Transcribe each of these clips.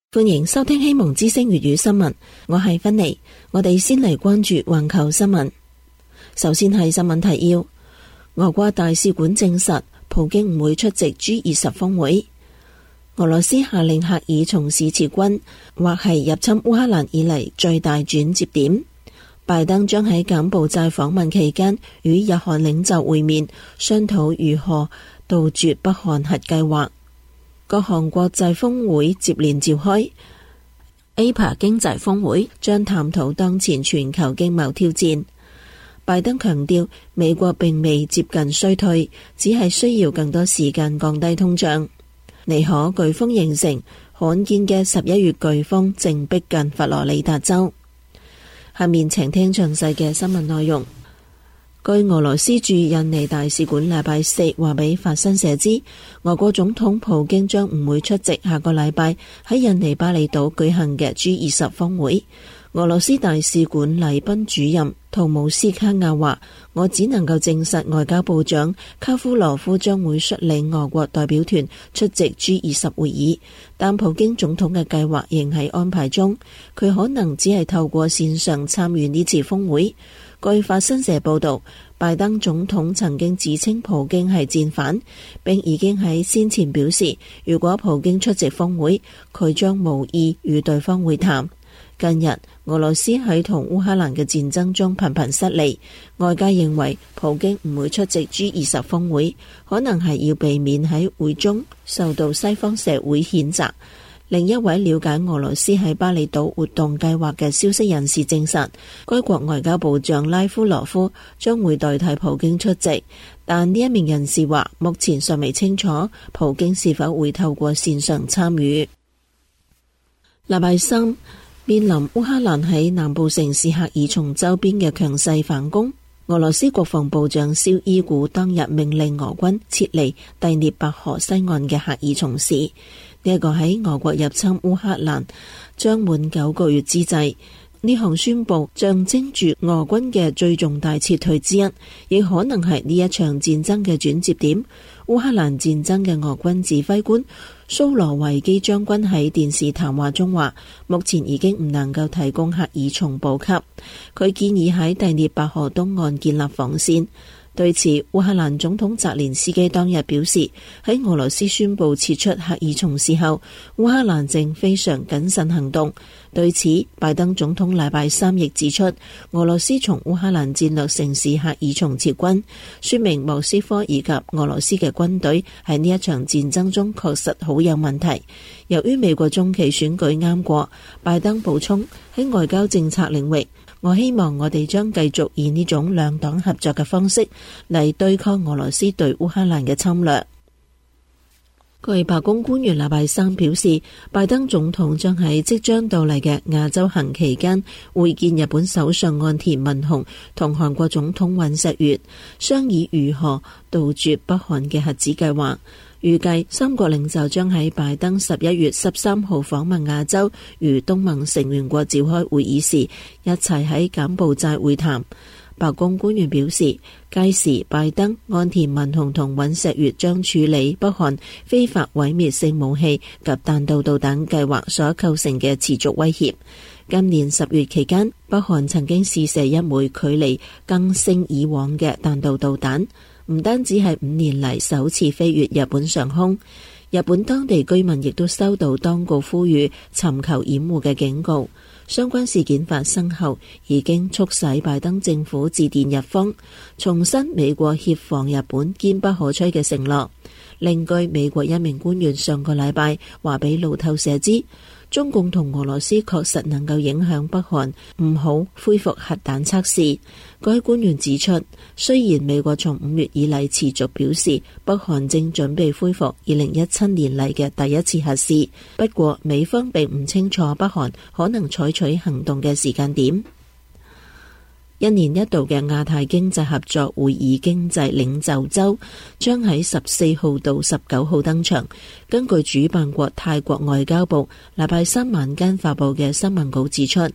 歡迎收聽希望之聲粵語新聞，我係芬妮。我哋先嚟關注環球新聞。首先係新聞提要：俄國大使館證實普京唔會出席 G20 峰會。俄羅斯下令赫爾松市撤軍，或係入侵烏克蘭以嚟最大轉折點。拜登將喺柬埔寨訪問期間與日韓領袖會面，商討如何杜絕北韓核計劃。各項國際峰會接連召開。APEC 經濟峰會將探討當前全球經貿挑戰。拜登強調，美國並未接近衰退，只係需要更多時間降低通脹。尼可颶風形成，罕見嘅11月颶風正逼近佛羅里達州。下面請聽詳細嘅新聞內容。據俄羅斯駐印尼大使館禮拜四話俾法新社知，俄國總統普京將唔會出席下個禮拜喺印尼巴厘島舉行嘅 G20 峰會。俄羅斯大使館禮賓主任圖姆斯卡亞話：我只能夠證實外交部長卡夫羅夫將會率領俄國代表團出席 G20 會議，但普京總統嘅計劃仍喺安排中，佢可能只係透過線上參與呢次峰會。據法新社報道，拜登總統曾經指稱普京係戰犯，並已經喺先前表示，如果普京出席峰會，佢將無意與對方會談。近日，俄羅斯喺同烏克蘭嘅戰爭中頻頻失利，外界認為普京唔會出席 G20 峰會，可能係要避免喺會中受到西方社會譴責。另一位了解俄羅斯喺巴厘島活動計劃嘅消息人士證實，該國外交部長拉夫羅夫將會代替普京出席，但呢一名人士話，目前尚未清楚普京是否會透過線上參與。禮拜三，面臨烏克蘭喺南部城市赫爾松周邊嘅強勢反攻，俄羅斯國防部長紹伊古當日命令俄軍撤離第聶伯河西岸嘅赫爾松市。呢一個喺俄國入侵烏克蘭將滿9個月之際，呢項宣布象徵住俄軍嘅最重大撤退之一，亦可能係呢一場戰爭嘅轉折點。烏克蘭戰爭嘅俄軍指揮官蘇羅維基將軍喺電視談話中話，目前已經唔能夠提供赫爾松補給，佢建議喺第聶伯河東岸建立防線。對此，烏克蘭總統澤連斯基當日表示，喺俄羅斯宣布撤出赫爾松市後，烏克蘭正非常謹慎行動。對此，拜登總統禮拜三亦指出，俄羅斯從烏克蘭戰略城市赫爾松撤軍，說明莫斯科以及俄羅斯嘅軍隊喺呢一場戰爭中確實好有問題。由於美國中期選舉啱過，拜登補充，喺外交政策領域，我希望我哋將繼續以呢種兩黨合作嘅方式嚟對抗俄羅斯對烏克蘭嘅侵略。據白宮官員禮拜三表示，拜登總統將喺即將到嚟嘅亞洲行期間會見日本首相岸田文雄同韓國總統尹錫悅，商議如何杜絕北韓嘅核子計劃。預計三國領袖將喺拜登11月13號訪問亞洲與東盟成員國召開會議時，一齊喺柬埔寨會談。白宮官員表示，屆時拜登、岸田文雄同尹錫悅將處理北韓非法毀滅性武器及彈道導彈計劃所構成嘅持續威脅。今年10月期間，北韓曾經試射一枚距離更勝以往嘅彈道導彈，唔單止係5年嚟首次飛越日本上空，日本當地居民亦都收到當局呼籲尋求掩護嘅警告。相關事件發生後，已經促使拜登政府致電日方，重申美國協防日本堅不可摧嘅承諾。另據美國一名官員上個禮拜話俾路透社知，中共同俄羅斯確實能夠影響北韓唔好恢復核彈測試。該官員指出，雖然美國從5月以嚟持續表示北韓正準備恢復2017年嚟嘅第一次核試，不過美方並唔清楚北韓可能採取行動嘅時間點。 一年一度嘅亞太經濟合作會議經濟領袖週將喺14號到19號登場。根據主辦國泰國外交部禮拜三晚間發布嘅新聞稿指出，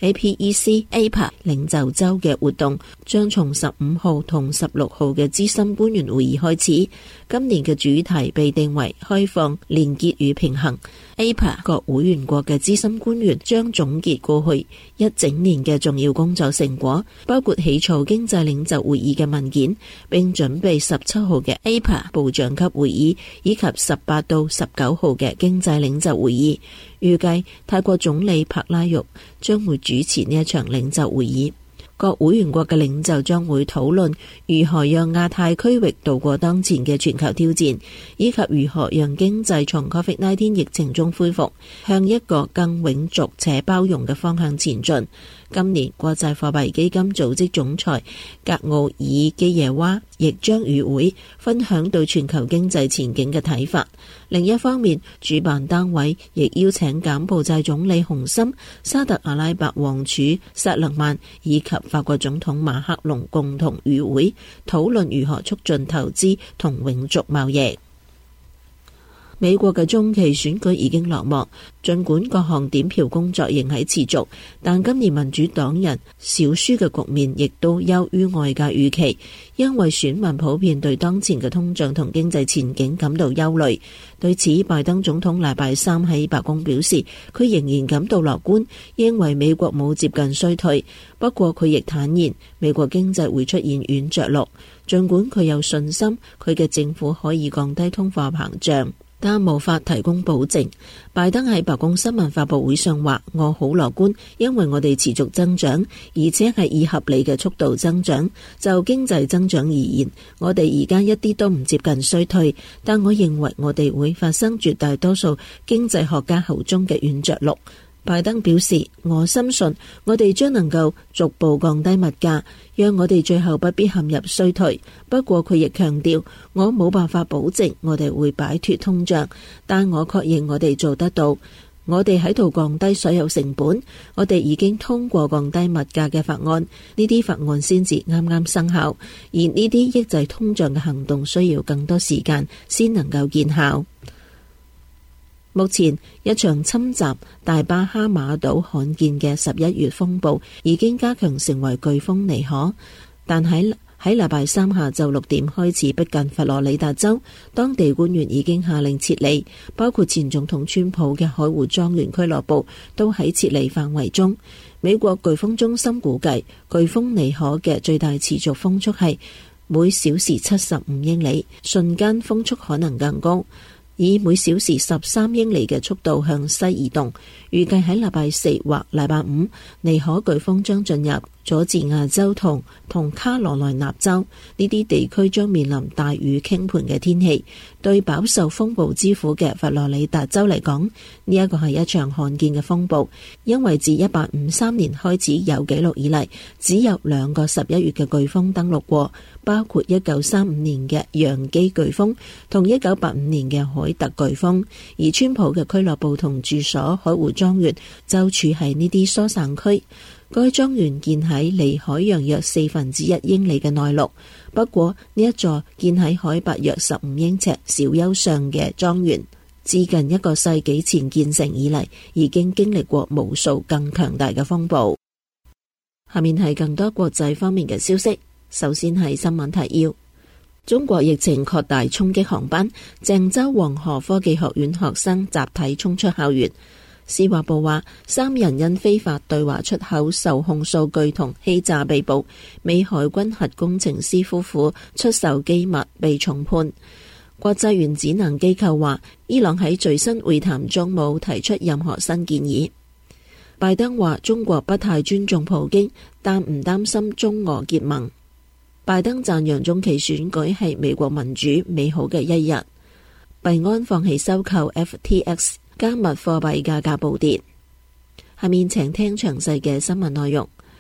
APEC APEC 領袖週嘅活動將從15號同16號嘅資深官員會議開始。今年嘅主題被定為開放、連結與平衡。APEC 各會員國嘅資深官員將總結過去一整年嘅重要工作成果，包括起草經濟領袖會議嘅文件，並準備17號嘅 APEC 部長級會議以及18到19號嘅經濟領袖會議。預計泰國總理柏拉育將會主持呢一場領袖會議。各會員國嘅領袖將會討論如何讓亞太區域度過當前嘅全球挑戰，以及如何讓經濟從 COVID-19 疫情中恢復，向一個更永續且包容嘅方向前進。今年國際貨幣基金組織總裁格奧爾基耶娃亦將與會分享對全球經濟前景嘅睇法。另一方面，主辦單位亦邀請柬埔寨總理洪森、沙特阿拉伯王儲薩勒曼以及法國總統馬克龍共同與會，討論如何促進投資同永續貿易。美國嘅中期選舉已經落幕，儘管各項點票工作仍喺持續，但今年民主黨人少輸嘅局面亦都優於外界預期，因為選民普遍對當前嘅通脹同經濟前景感到憂慮。對此，拜登總統禮拜三喺白宮表示，佢仍然感到樂觀，認為美國冇接近衰退。不過佢亦坦言，美國經濟會出現軟着陸，儘管佢有信心佢嘅政府可以降低通貨膨脹，但無法提供保證。拜登喺白宮新聞發佈會上話，我好樂觀，因為我哋持續增長，而且係以合理嘅速度增長。就經濟增長而言，我哋而家一啲都唔接近衰退，但我認為我哋會發生絕大多數經濟學家口中嘅軟着陸。拜登表示，我深信我哋將能夠逐步降低物價，讓我哋最後不必陷入衰退。不過佢亦強調，我冇辦法保證我哋會擺脫通脹，但我確認我哋做得到。我哋喺度降低所有成本，我哋已經通過降低物價嘅法案，呢啲法案先至啱啱生效，而呢啲抑制通脹嘅行動需要更多時間先能夠見效。目前一場侵襲大巴哈馬島罕見嘅11月風暴已經加強成為颶風尼可，但喺禮拜三下晝6點開始逼近佛羅里達州，當地官員已經下令撤離，包括前總統川普嘅海湖莊園俱樂部都喺撤離範圍中。美國颶風中心估計，颶風尼可嘅最大持續風速係每小時75英里，瞬間風速可能更高，以每小時13英里嘅速度向西移動。預計喺禮拜四或禮拜五，尼可颶風將進入佐治亞州同卡羅來納州，呢啲地區將面臨大雨傾盆嘅天氣。對飽受風暴之苦嘅佛羅里達州嚟講，呢一個係一場罕見嘅風暴，因為自1853年開始有紀錄以嚟，只有2個11月嘅颶風登陸過，包括1935年嘅楊基颶風同1985年嘅海特颶風。而川普嘅俱樂部同住所海湖莊園就處喺呢啲疏散區。該莊園建喺離海洋約1/4英里嘅內陸，不過呢一座建喺海拔約15英尺小丘上嘅莊園，自近1個世紀前建成以嚟，已經經歷過無數更強大嘅風暴。下面係更多國際方面嘅消息。首先係新聞提要：中國疫情擴大衝擊航班，鄭州黃河科技學院學生集體衝出校園。司法部話，3人因非法對華出口受控數據同欺詐被捕，美海軍核工程師夫婦出售機密被重判。國際原子能機構話，伊朗喺最新會談中冇提出任何新建議。拜登話，中國不太尊重普京，但唔擔心中俄結盟。拜登讚揚中期選舉係美國民主美好嘅一日。幣安放棄收購 FTX。加密貨幣價格暴跌。下面請聽詳細嘅新聞內容。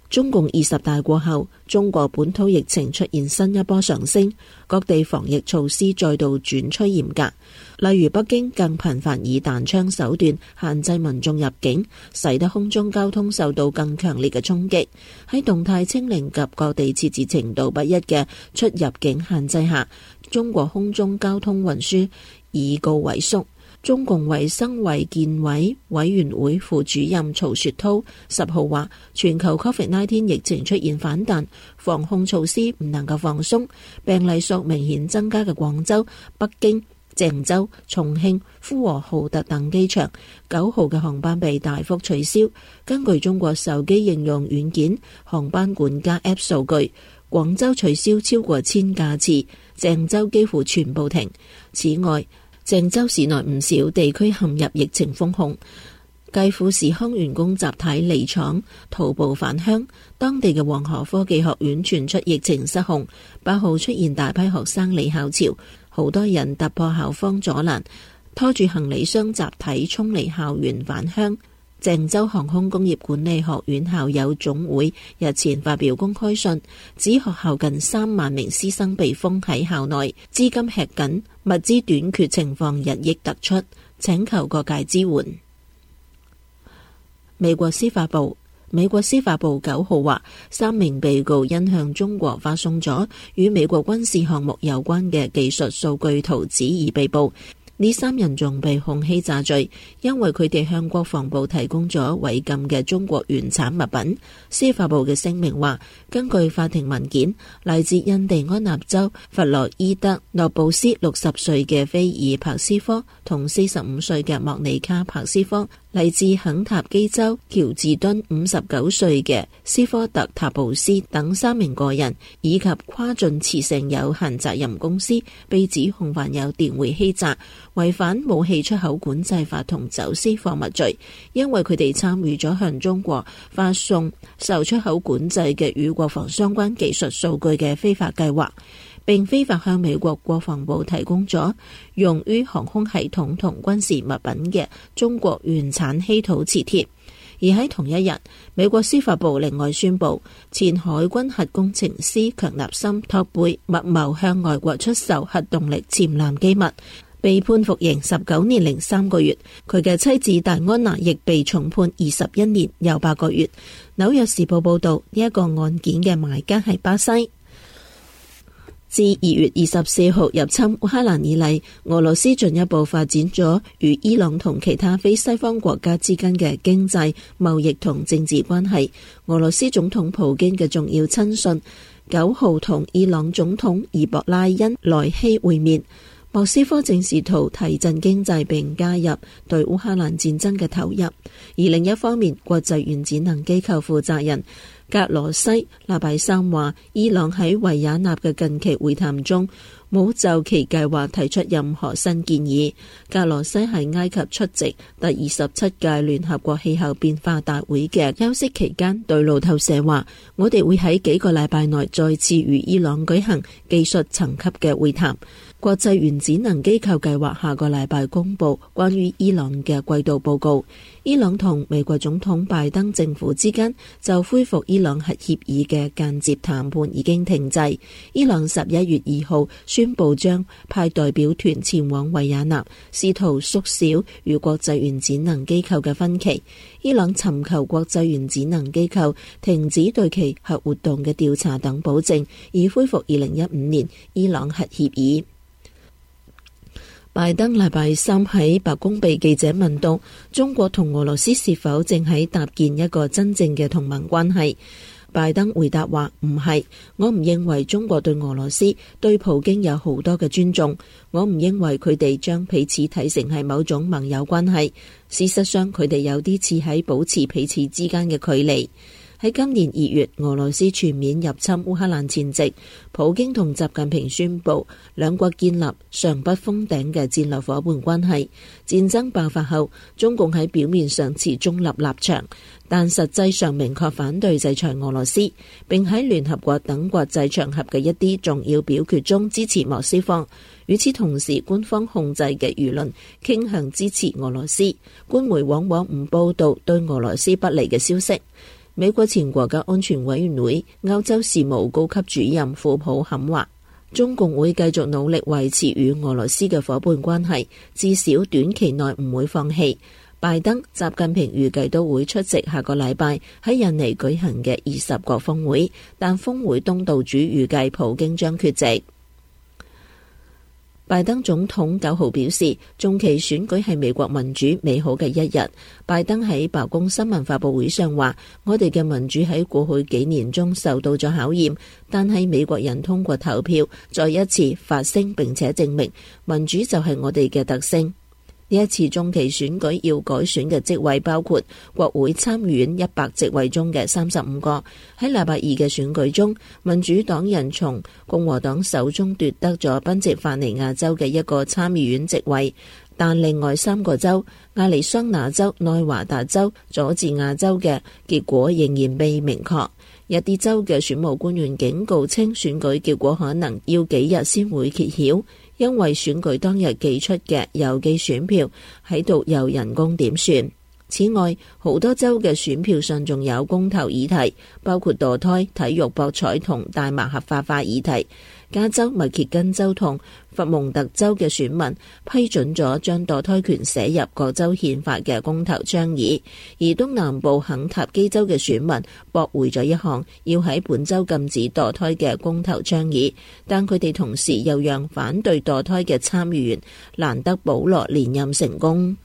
中共20大過後，中國本土疫情出現新一波上升，各地防疫措施再度轉趨嚴格。例如北京更頻繁以彈槍手段限制民眾入境，使得空中交通受到更強烈嘅衝擊。喺動態清零及各地設置程度不一嘅出入境限制下，中國空中交通運輸已告萎縮。中共衛生衛健委委員會副主任曹雪濤10號話，全球 COVID-19 疫情出現反彈，防控措施唔能夠放鬆，病例數明顯增加嘅廣州、北京、鄭州、重慶、呼和浩特等機場9號嘅航班被大幅取消。根據中國手機應用軟件航班管家 App 數據，廣州取消超過1000架次，鄭州幾乎全部停。此外，鄭州市內唔少地區陷入疫情封控，繼富士康員工集體離廠徒步返鄉，當地嘅黃河科技學院傳出疫情失控，8號出現大批學生離校潮，好多人突破校方阻攔，拖住行李箱集體衝離校園返鄉。鄭州航空工業管理學院校友總會日前發表公開信，指學校近3萬名師生被封喺校內，資金吃緊，物資短缺情況日益突出，請求各界支援。美國司法部9號話，3名被告因向中國發送咗與美國軍事項目有關嘅技術數據圖紙而被捕。呢3人仲被控欺詐罪，因為佢哋向國防部提供咗違禁嘅中國原產物品。司法部嘅聲明話，根據法庭文件，嚟自印第安納州弗洛伊德諾布斯60歲嘅菲爾帕斯科同45歲嘅莫尼卡帕斯科，嚟自肯塔基州喬治敦59歲嘅斯科特塔布斯等3名個人，以及跨境慈誠有限責任公司，被指控犯有電匯欺詐、違反武器出口管制法同走私貨物罪，因為佢哋參與咗向中國發送受出口管制嘅與國防相關技術數據嘅非法計劃，並非法向美國國防部提供咗用於航空系統同軍事物品嘅中國原產稀土磁鐵。而喺同一日，美國司法部另外宣布，前海軍核工程師強納森托貝密謀向外國出售核動力潛艦機密，被判服刑19年零3個月。佢嘅妻子戴安娜亦被重判21年又8個月。紐約時報報道，呢一個案件嘅買家係巴西。自2月24號入侵烏克蘭以嚟，俄羅斯進一步發展咗與伊朗同其他非西方國家之間嘅經濟、貿易同政治關係。俄羅斯總統普京嘅重要親信9號同伊朗總統伊博拉恩萊希會面。莫斯科正試圖提振經濟並加入對烏克蘭戰爭嘅投入，而另一方面，國際原子能機構負責人格羅西禮拜三話，伊朗喺維也納嘅近期會談中冇就其計劃提出任何新建議。格羅西喺埃及出席第27屆聯合國氣候變化大會嘅休息期間，對路透社話：我哋會喺幾個禮拜內再次與伊朗舉行技術層級嘅會談。國際原子能機構計劃下個禮拜公布關於伊朗嘅季度報告。伊朗同美國總統拜登政府之間就恢復伊朗核協議嘅間接談判已經停滯。伊朗11月2號宣布將派代表團前往維也納，試圖縮小與國際原子能機構嘅分歧。伊朗尋求國際原子能機構停止對其核活動嘅調查等保證，以恢復2015年伊朗核協議。拜登禮拜三喺白宮被記者問到中國同俄羅斯是否正喺搭建一個真正嘅同盟關係，拜登回答話唔係，我唔認為中國對俄羅斯對普京有好多嘅尊重，我唔認為佢哋將彼此睇成係某種盟友關係，事實上佢哋有啲似喺保持彼此之間嘅距離。喺今年2月俄羅斯全面入侵烏克蘭前夕，普京同習近平宣布兩國建立上不封頂嘅戰略夥伴關係。戰爭爆發後，中共喺表面上持中立立場，但實際上明確反對制裁俄羅斯，並喺聯合國等國際場合嘅一啲重要表決中支持莫斯科。與此同時，官方控制嘅輿論傾向支持俄羅斯，官媒往往唔報道對俄羅斯不利嘅消息。 美國前國家安全委員會歐洲事務高級主任庫普坎話，中共會繼續努力維持與俄羅斯嘅夥伴關係，至少短期內唔會放棄。拜登、習近平預計都會出席下個禮拜喺印尼舉行嘅20國峰會，但峰會東道主預計普京將缺席。拜登總統9號表示，中期選舉係美國民主美好嘅一日。拜登喺白宮新聞發佈會上話，我哋嘅民主喺過去幾年中受到咗考驗，但係美國人通過投票再一次發聲，並且證明民主就係我哋嘅特性。呢一次中期選舉要改選嘅職位包括國會參議院100席位中嘅35個。喺禮拜二嘅選舉中，民主黨人從共和黨手中奪得咗賓夕法尼亞州嘅一個參議院席位，但另外3個州亞利桑那州、內華達州、佐治亞州嘅結果仍然未明確。一啲州嘅選務官員警告稱，選舉結果可能要幾日先會揭曉，因為選舉當日寄出嘅郵寄選票喺度由人工點算。此外，好多州嘅選票上仲有公投議題，包括墮胎、體育博彩同大麻合法化議題。加州、密歇根州同佛蒙特州嘅選民批准咗將墮胎權寫入各州憲法嘅公投倡議，而東南部肯塔基州嘅選民駁回咗一項要喺本州禁止墮胎嘅公投倡議，但佢哋同時又讓反對墮胎嘅參議員蘭德保羅連任成功。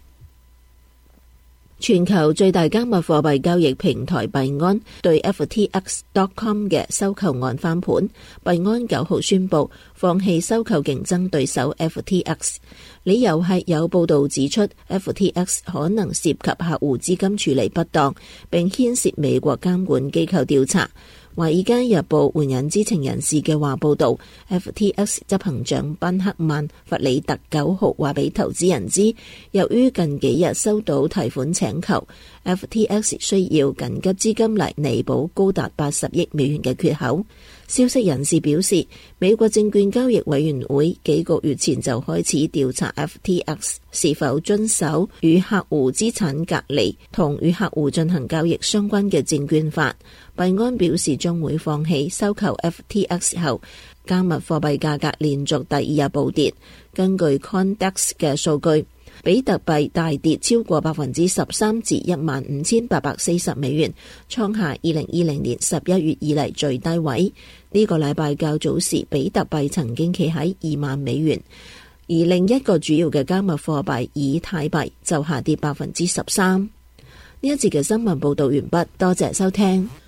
全球最大加密貨幣交易平台幣安對 FTX.com 嘅收購案翻盤，幣安9號宣布放棄收購競爭對手 FTX， 理由係有報道指出 FTX 可能涉及客戶資金處理不當，並牽涉美國監管機構調查。華爾街日報援引知情人士嘅話報道， FTX 執行長賓克曼弗里特9號話俾投資人知，由於近幾日收到提款請求， FTX 需要緊急資金嚟彌補高達80億美元嘅缺口。消息人士表示，美國證券交易委員會幾個月前就開始調查 FTX 是否遵守與客戶資產隔離同與客戶進行交易相關嘅證券法。幣安表示將會放棄收購 FTX 後，加密貨幣價格連續第2日暴跌。根據 CoinDesk 嘅數據，比特幣大跌超過 13% 至15,840美元，創下2020年11月以嚟最低位。呢個禮拜較早時，比特幣曾經企喺2萬美元，而另一個主要嘅加密貨幣以太幣就下跌 13%。呢一節嘅新聞報道完畢，多謝收聽。